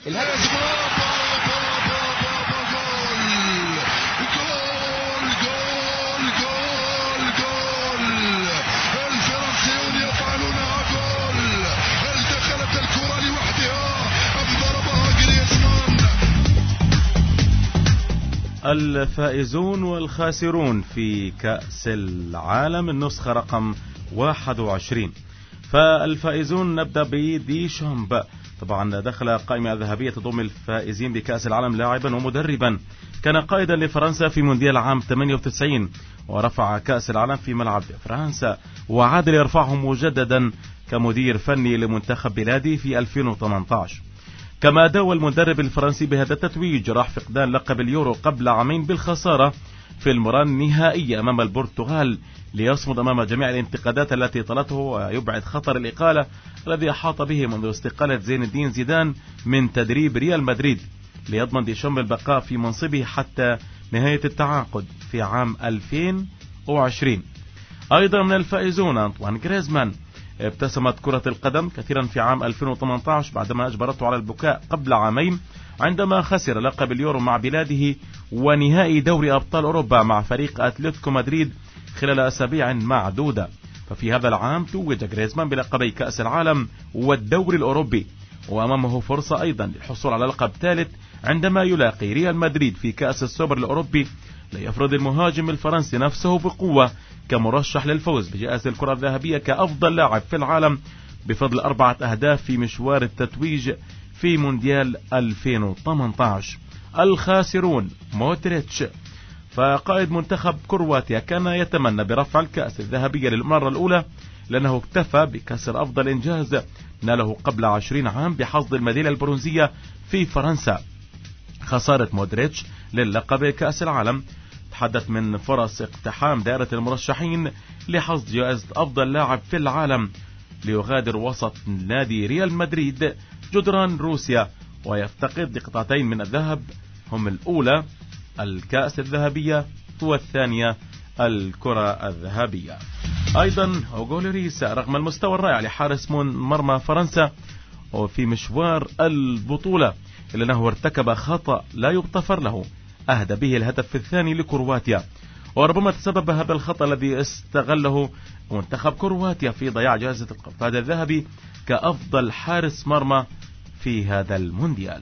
A: الفائزون والخاسرون في كأس العالم النسخة رقم واحد وعشرين. فالفائزون نبدأ بدي شامب، طبعا دخل قائمة ذهبية تضم الفائزين بكأس العالم لاعبا ومدربا، كان قائدا لفرنسا في مونديال عام ثمانية وتسعين ورفع كأس العالم في ملعب فرنسا، وعاد ليرفعه مجددا كمدير فني لمنتخب بلاده في ألفين وثمانية عشر. كما داوى المدرب الفرنسي بهذا التتويج راح فقدان لقب اليورو قبل عامين بالخسارة في المباراة النهائية أمام البرتغال، ليصمد أمام جميع الانتقادات التي طالته ويبعد خطر الإقالة الذي أحاط به منذ استقالة زين الدين زيدان من تدريب ريال مدريد، ليضمن ديشامب البقاء في منصبه حتى نهاية التعاقد في عام ألفين وعشرين. أيضا من الفائزون أنطوان جريزمان، ابتسمت كرة القدم كثيرا في عام ألفين وثمانية عشر بعدما أجبرته على البكاء قبل عامين عندما خسر لقب اليورو مع بلاده ونهائي دوري أبطال أوروبا مع فريق أتلتيكو مدريد خلال أسابيع معدودة. ففي هذا العام توج جريزمان بلقبي كأس العالم والدوري الأوروبي، وأمامه فرصة أيضا للحصول على لقب ثالث عندما يلاقي ريال مدريد في كأس السوبر الأوروبي، ليفرض المهاجم الفرنسي نفسه بقوة كمرشح للفوز بجائزة الكرة الذهبية كأفضل لاعب في العالم بفضل أربعة أهداف في مشوار التتويج في مونديال ألفين وثمانية عشر. الخاسرون مودريتش، فقائد منتخب كرواتيا كان يتمنى برفع الكأس الذهبية للمرة الأولى لأنه اكتفى بكسر أفضل إنجاز ناله قبل عشرين عام بحصد الميدالية البرونزية في فرنسا. خسارة مودريتش للقب كأس العالم نتحدث من فرص اقتحام دائرة المرشحين لحصد جائزة أفضل لاعب في العالم، ليغادر وسط نادي ريال مدريد جدران روسيا ويفتقد لقطعتين من الذهب، هم الأولى الكأس الذهبية والثانية الكرة الذهبية. أيضا هوغو لوريس رغم المستوى الرائع لحارس مرمى فرنسا وفي مشوار البطولة إلا أنه ارتكب خطأ لا يغتفر له، أهدى به الهدف الثاني لكرواتيا، وربما تسبب هذا الخطأ الذي استغله منتخب كرواتيا في ضياع جائزة القفاز الذهبي كأفضل حارس مرمى في هذا المونديال.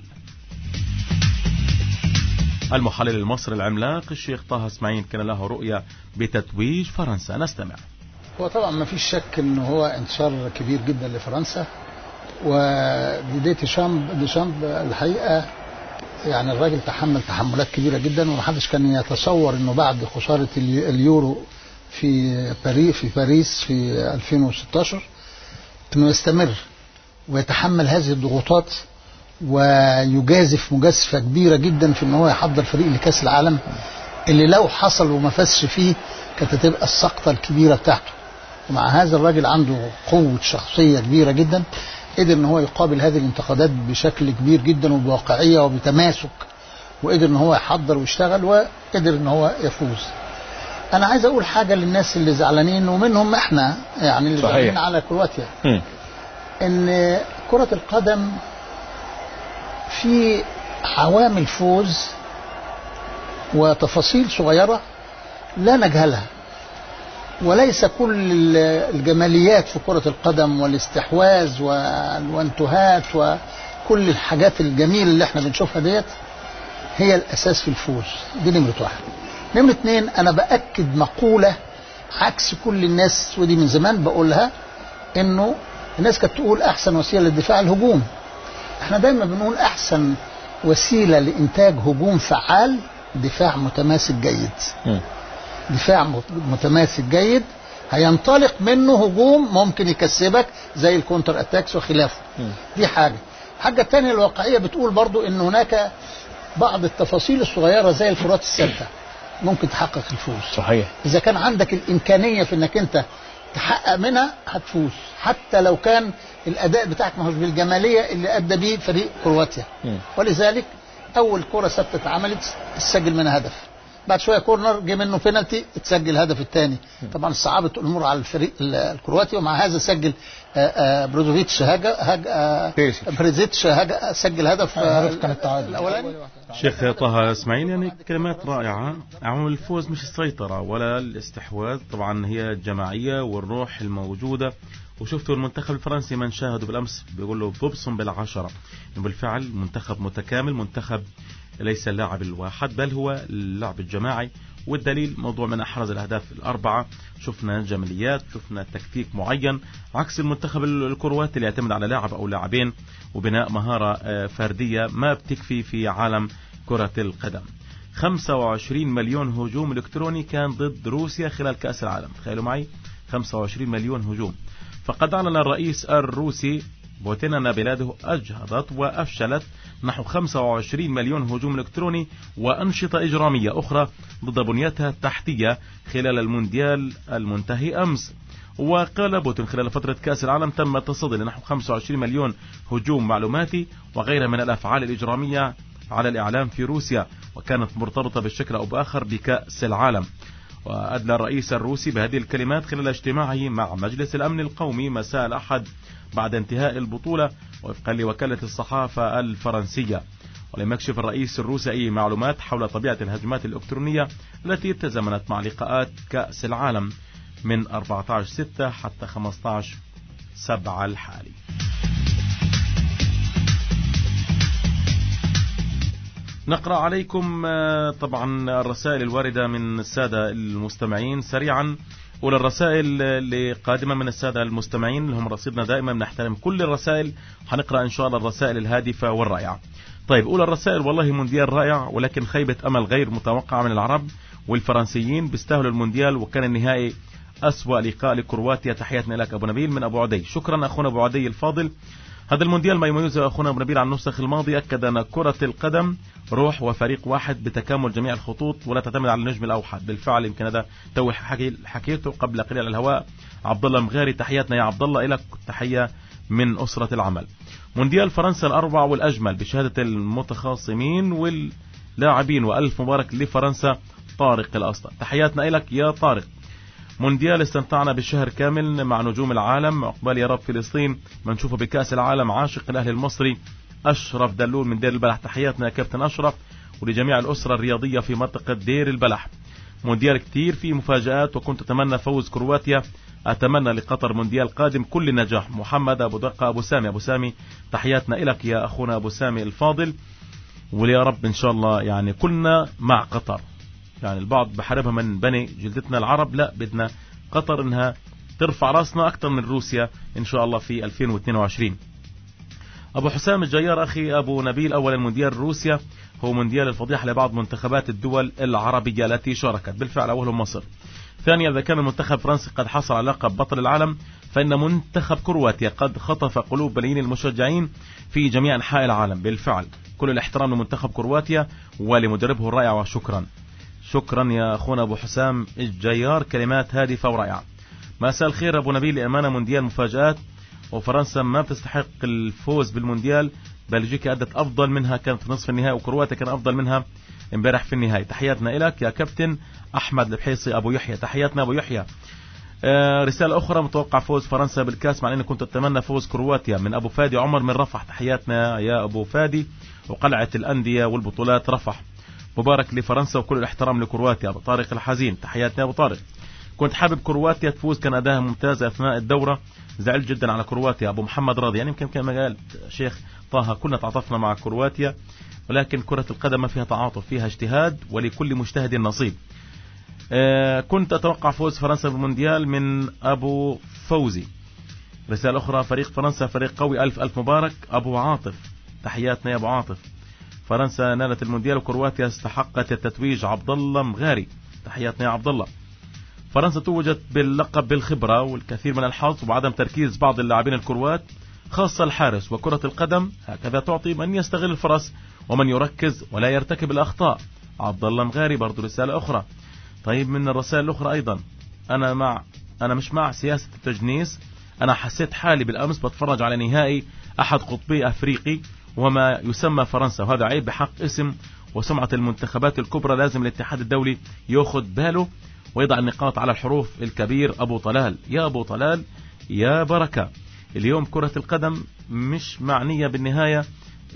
A: المحلل المصري العملاق الشيخ طه اسماعيل كان له رؤية بتتويج فرنسا، نستمع.
K: هو طبعا ما فيش شك ان هو انتصار كبير جدا لفرنسا، وديدي ديشامب ديشامب الحقيقه يعني الراجل تحمل تحملات كبيره جدا، ومحدش كان يتصور انه بعد خساره اليورو في باريس في باريس في ألفين وستاشر انه يستمر ويتحمل هذه الضغوطات ويجازف مجازفه كبيره جدا في ان هو يحضر فريق لكاس العالم اللي لو حصل وما فازش فيه كانت هتبقى السقطه الكبيره بتاعته. ومع هذا الراجل عنده قوه شخصيه كبيره جدا، قدر ان هو يقابل هذه الانتقادات بشكل كبير جدا وبواقعيه وبتماسك، وقدر ان هو يحضر ويشتغل وقدر ان هو يفوز. انا عايز اقول حاجه للناس اللي زعلانين ومنهم احنا يعني اللي زعلانين على كرواتيا، م. ان كره القدم في عوامل فوز وتفاصيل صغيره لا نجهلها، وليس كل الجماليات في كرة القدم والاستحواذ والوانتهات وكل الحاجات الجميلة اللي احنا بنشوفها ديت هي الأساس في الفوز. دي نمرة واحد. نمرة اتنين، أنا بأكد مقولة عكس كل الناس، ودي من زمان بقولها، إنه الناس كانت تقول أحسن وسيلة للدفاع الهجوم. احنا دايما بنقول أحسن وسيلة لإنتاج هجوم فعال دفاع متماسك جيد. م. دفاع متماسك جيد هينطلق منه هجوم ممكن يكسبك زي الكونتر اتاكس وخلافه. م. دي حاجة. الحاجة الثانية الواقعية بتقول برضو ان هناك بعض التفاصيل الصغيرة زي الكرات الثابتة ممكن تحقق الفوز. صحيح. اذا كان عندك الامكانية في انك انت تحقق منها هتفوز، حتى لو كان الاداء بتاعك ما هوش بالجمالية اللي ادى بيه فريق كرواتيا. م. ولذلك اول كرة ثابتة اتعملت تسجل منها هدف، بعد شويه كورنر جه منه بينالتي اتسجل الهدف الثاني. طبعا صعبت الامور على الفريق الكرواتي، ومع هذا سجل بروزوفيتش هاجا هاجا بريزيتش هاجا سجل هدف الاولاني.
A: شيخ طه اسماعيل، يعني كلمات رائعه. عوامل الفوز مش السيطره ولا الاستحواذ، طبعا هي الجماعيه والروح الموجوده. وشفتوا المنتخب الفرنسي من شاهدوا بالامس بيقول له بوبسون بالعشره، بالفعل منتخب متكامل، منتخب ليس اللاعب الواحد بل هو اللاعب الجماعي، والدليل موضوع من أحرز الأهداف الأربعة. شفنا جماليات، شفنا تكتيك معين، عكس المنتخب الكرواتي اللي يعتمد على لاعب أو لاعبين وبناء مهارة فردية ما بتكفي في عالم كرة القدم. خمسة وعشرين مليون هجوم إلكتروني كان ضد روسيا خلال كأس العالم، تخيلوا معي خمسة وعشرين مليون هجوم. فقد أعلن الرئيس الروسي بوتين أن بلاده أجهضت وأفشلت نحو خمسة وعشرين مليون هجوم إلكتروني وأنشطة إجرامية أخرى ضد بنيتها التحتية خلال المونديال المنتهي أمس. وقال بوتين خلال فترة كأس العالم تم التصدي لنحو خمسة وعشرين مليون هجوم معلوماتي وغيرها من الأفعال الإجرامية على الإعلام في روسيا، وكانت مرتبطة بالشكل أو بآخر بكأس العالم. وأدلى الرئيس الروسي بهذه الكلمات خلال اجتماعه مع مجلس الأمن القومي مساء الأحد بعد انتهاء البطولة، وفقا لوكالة الصحافة الفرنسية. ولم يكشف الرئيس الروسي أي معلومات حول طبيعة الهجمات الإلكترونية التي تزامنت مع لقاءات كأس العالم من أربعة عشر ستة حتى خمسة عشر سبعة الحالي. نقرأ عليكم طبعا الرسائل الواردة من السادة المستمعين سريعا. أولى الرسائل اللي قادمة من السادة المستمعين اللي هم رصيدنا دائما، بنحترم كل الرسائل، هنقرأ إن شاء الله الرسائل الهادفة والرائعة. طيب، أولى الرسائل: والله مونديال رائع ولكن خيبة أمل غير متوقعة من العرب والفرنسيين، بيستاهلوا المونديال وكان النهائي أسوأ لقاء لكرواتيا. تحياتنا لك أبو نبيل من أبو عدي. شكرا أخونا أبو عدي الفاضل. هذا المونديال ما يميز أخونا أبو نبيل عن النسخ الماضية، أكد أن كرة القدم روح وفريق واحد بتكامل جميع الخطوط ولا تعتمد على النجم الأوحد. بالفعل يمكن هذا تو حكي حكيته قبل قليل على الهواء. عبد الله مغاري، تحياتنا يا عبد الله، إلك تحية من أسرة العمل. مونديال فرنسا الأربع والأجمل بشهادة المتخاصمين واللاعبين، وألف مبارك لفرنسا. طارق الأسطى، تحياتنا إلك يا طارق. مونديال استمتعنا بالشهر كامل مع نجوم العالم، عقبال يا رب فلسطين ما نشوفه بكأس العالم. عاشق الأهلي المصري أشرف دلول من دير البلح، تحياتنا يا كابتن أشرف ولجميع الأسرة الرياضية في منطقة دير البلح. مونديال كتير في مفاجآت، وكنت أتمنى فوز كرواتيا، أتمنى لقطر مونديال قادم كل النجاح. محمد أبو دقة أبو سامي، أبو سامي تحياتنا إلك يا أخونا أبو سامي الفاضل، وليا رب إن شاء الله يعني كلنا مع قطر. يعني البعض بحاربها من بني جلدتنا العرب، لا بدنا قطر انها ترفع راسنا اكثر من روسيا ان شاء الله في ألفين واثنين وعشرين. ابو حسام الجيار، اخي ابو نبيل، اولا مونديال روسيا هو مونديال الفضيحة لبعض منتخبات الدول العربية التي شاركت، بالفعل اولهم مصر. ثانيا، اذا كان المنتخب الفرنسي قد حصل على لقب بطل العالم، فان منتخب كرواتيا قد خطف قلوب ملايين المشجعين في جميع انحاء العالم. بالفعل كل الاحترام لمنتخب كرواتيا ولمدربه الرائع، وشكرا شكرا يا أخونا أبو حسام الجيار، كلمات هادفة ورائعة. مساء الخير أبو نبيل، لأمانة مونديال مفاجآت، وفرنسا ما بتستحق الفوز بالمونديال. بلجيكا أدت أفضل منها، كانت في نصف النهائي، وكرواتيا كان أفضل منها امبارح في النهائي. تحياتنا إلك يا كابتن أحمد البحيصي أبو يحيى، تحياتنا أبو يحيى. آه رسالة أخرى، متوقع فوز فرنسا بالكاس مع أني كنت أتمنى فوز كرواتيا، من أبو فادي عمر من رفح، تحياتنا يا أبو فادي وقلعة الأندية والبطولات رفح. مبارك لفرنسا وكل الاحترام لكرواتيا. أبو طارق الحزين، تحياتنا أبو طارق. كنت حابب كرواتيا تفوز، كان أداها ممتاز أثناء الدورة، زعلت جدا على كرواتيا. أبو محمد راضي، يعني يمكن كما قال شيخ طه كنا تعاطفنا مع كرواتيا، ولكن كرة القدم ما فيها تعاطف، فيها اجتهاد، ولكل مجتهد نصيب. آه كنت أتوقع فوز فرنسا بالمونديال، من أبو فوزي. رسالة أخرى، فريق فرنسا فريق قوي، ألف ألف مبارك. أبو عاطف، تحياتنا يا أبو عاطف. فرنسا نالت المونديال وكرواتيا استحقت التتويج. عبد الله مغاري، تحياتنا يا عبد الله. فرنسا توجت باللقب بالخبرة والكثير من الحظ وعدم تركيز بعض اللاعبين الكروات، خاصة الحارس. وكرة القدم هكذا تعطي من يستغل الفرص ومن يركز ولا يرتكب الأخطاء. عبد الله مغاري برضو رسالة أخرى. طيب من الرسائل الأخرى أيضا، أنا مع أنا مش مع سياسة التجنيس. أنا حسيت حالي بالأمس بتفرج على نهائي أحد قطبي أفريقي وما يسمى فرنسا، وهذا عيب بحق اسم وسمعة المنتخبات الكبرى. لازم الاتحاد الدولي ياخد باله ويضع النقاط على الحروف. الكبير أبو طلال، يا أبو طلال يا بركة. اليوم كرة القدم مش معنية بالنهاية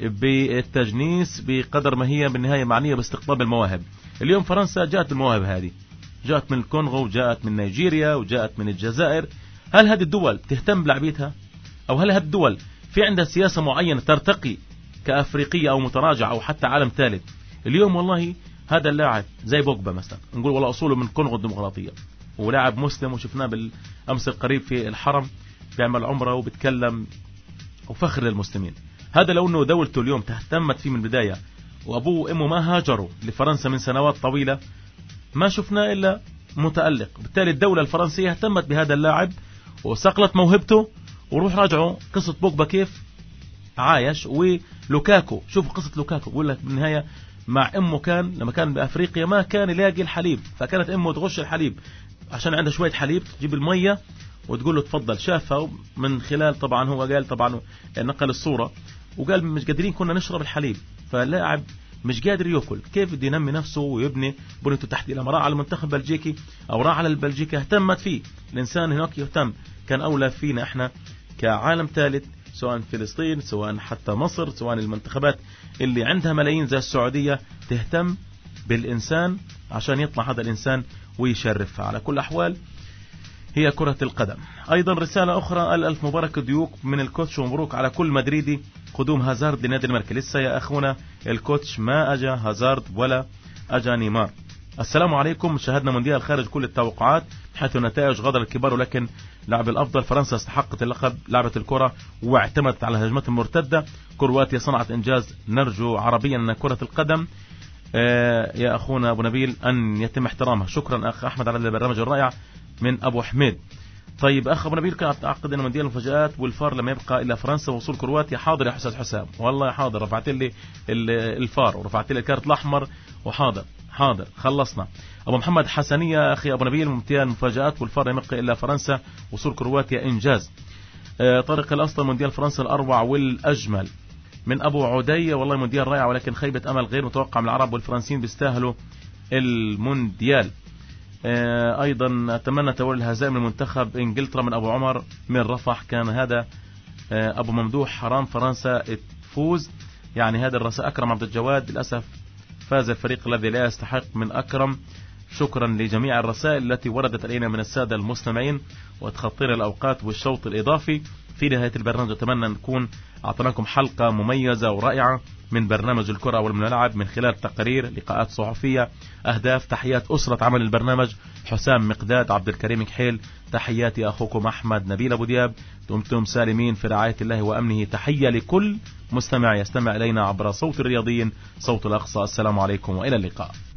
A: بالتجنيس بقدر ما هي بالنهاية معنية باستقطاب المواهب. اليوم فرنسا جاءت بالمواهب هذه، جاءت من الكونغو وجاءت من نيجيريا وجاءت من الجزائر. هل هذه الدول تهتم بلعبيتها؟ أو هل هذه الدول في عندها سياسة معينة ترتقي كأفريقية أو متراجعة أو حتى عالم ثالث؟ اليوم والله هذا اللاعب زي بوجبا مثلا، نقول والله أصوله من كونغو الديمقراطية، ولاعب مسلم، وشفناه بالأمس القريب في الحرم بيعمل عمره وبتكلم وفخر للمسلمين. هذا لو أنه دولته اليوم تهتمت فيه من البداية، وأبوه وأمه ما هاجروا لفرنسا من سنوات طويلة، ما شفنا إلا متألق. بالتالي الدولة الفرنسية اهتمت بهذا اللاعب وصقلت موهبته. وروح راجعوا قصة بوجبا كيف عايش، ولوكاكو، شوفوا قصة لوكاكو، بقول لك بالنهاية مع أمه كان لما كان بأفريقيا ما كان يلاقي الحليب، فكانت أمه تغش الحليب عشان عنده شوية حليب، تجيب المية وتقول له تفضل. شافها من خلال، طبعا هو قال طبعا نقل الصورة وقال مش قادرين كنا نشرب الحليب، فلاعب مش قادر يأكل، كيف بده ينمي نفسه ويبني بنيته تحت. لما راح على المنتخب بلجيكي أو راح على البلجيكا اهتمت فيه. الإنسان هناك يهتم، كان أولى فينا إحنا كعالم ثالث، سواء فلسطين سواء حتى مصر سواء المنتخبات اللي عندها ملايين زي السعودية تهتم بالإنسان عشان يطلع هذا الإنسان ويشرفها. على كل أحوال هي كرة القدم. أيضا رسالة أخرى، الألف مبارك ديوك من الكوتش، ومبروك على كل مدريدي قدوم هازارد لنادي الملكي. لسه يا أخونا الكوتش ما أجا هازارد ولا أجا نيمار. السلام عليكم. شاهدنا مونديال خارج كل التوقعات حيث النتائج غدر الكبار، ولكن لعب الأفضل. فرنسا استحقت اللقب، لعبة الكرة واعتمدت على الهجمات المرتدة. كرواتيا صنعت إنجاز. نرجو عربيا أن كرة القدم آه يا أخونا أبو نبيل أن يتم احترامها. شكرا أخ أحمد على البرنامج الرائع من أبو حميد. طيب أخ أبو نبيل، كانت أعتقد أن مونديال المفاجآت والفار لما يبقى إلى فرنسا ووصول كرواتيا. حاضر يا حسن حسام، والله حاضر، رفعت لي الفار ورفعت لي الكارت الأحمر وحاضر حاضر خلصنا. أبو محمد حسنية أخي أبو نبيل، مونديال المفاجآت والفار لما يبقى إلى فرنسا وصول كرواتيا إنجاز. آه طارق الأسطى، مونديال فرنسا الأروع والأجمل. من أبو عدي، والله مونديال رائع ولكن خيبة أمل غير متوقع من العرب، والفرنسيين بيستاهلوا المونديال. آه أيضا أتمنى تولي الهزائم المنتخب إنجلترا. من أبو عمر من رفح، كان هذا آه أبو ممدوح، حرام فرنسا تفوز، يعني هذا الرساء. أكرم عبد الجواد، للأسف فاز الفريق الذي لا يستحق من أكرم. شكرا لجميع الرسائل التي وردت إلينا من السادة المستمعين وتخطير الأوقات والشوط الإضافي. في نهاية البرنامج أتمنى أن نكون أعطيناكم حلقة مميزة ورائعة من برنامج الكرة والملعب من خلال تقارير، لقاءات صحفية، أهداف. تحيات أسرة عمل البرنامج، حسام مقداد، عبد الكريم كحيل. تحياتي أخوكم أحمد نبيل أبو دياب، دمتم سالمين في رعاية الله وأمنه. تحية لكل مستمع يستمع إلينا عبر صوت الرياضيين، صوت الأقصى. السلام عليكم وإلى اللقاء.